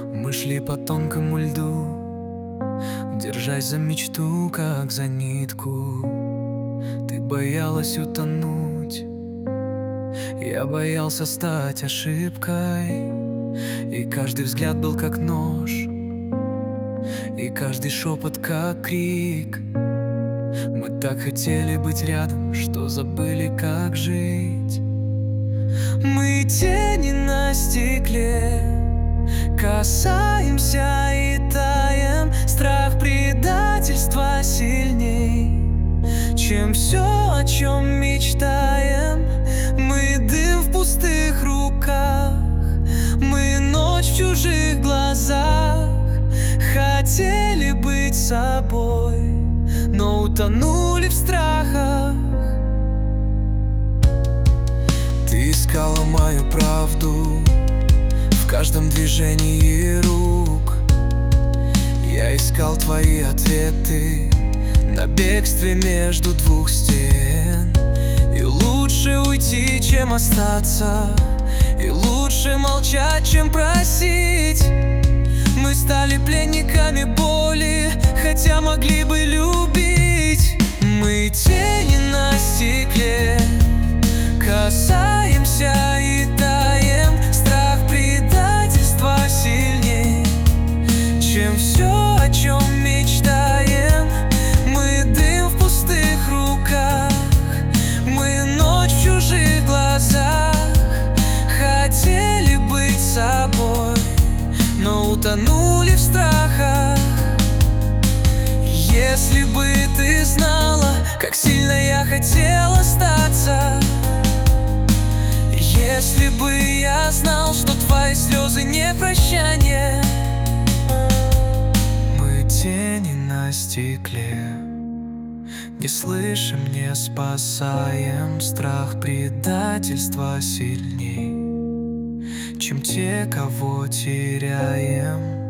Мы шли по тонкому льду, держась за мечту, как за нитку. Ты боялась утонуть, я боялся стать ошибкой. И каждый взгляд был как нож, и каждый шепот как крик. Мы так хотели быть рядом, что забыли, как жить. Мы тени на стекле, касаемся и таем. Страх предательства сильней, чем все, о чем мечтаем. Мы дым в пустых руках, мы ночь в чужих глазах. Хотели быть собой, но утонули в страхах. Ты искала мою правду в каждом движении рук. Я искал твои ответы на бегстве между двух стен. И лучше уйти, чем остаться, и лучше молчать, чем просить. Мы стали пленниками боли, хотя могли бы любить. Мы тени на стекле, касаемся и таем. Страх предательства сильней, чем все, о чем мечтаем. Мы дым в пустых руках, мы ночь в чужих глазах. Хотели быть собой, но утонули в страхах. Если бы ты знала, как сильно я хотел остаться. Если бы я знал, что твои слезы не прощание. Мы тени на стекле, не слышим, не спасаем. Страх предательства сильней, чем те, кого теряем.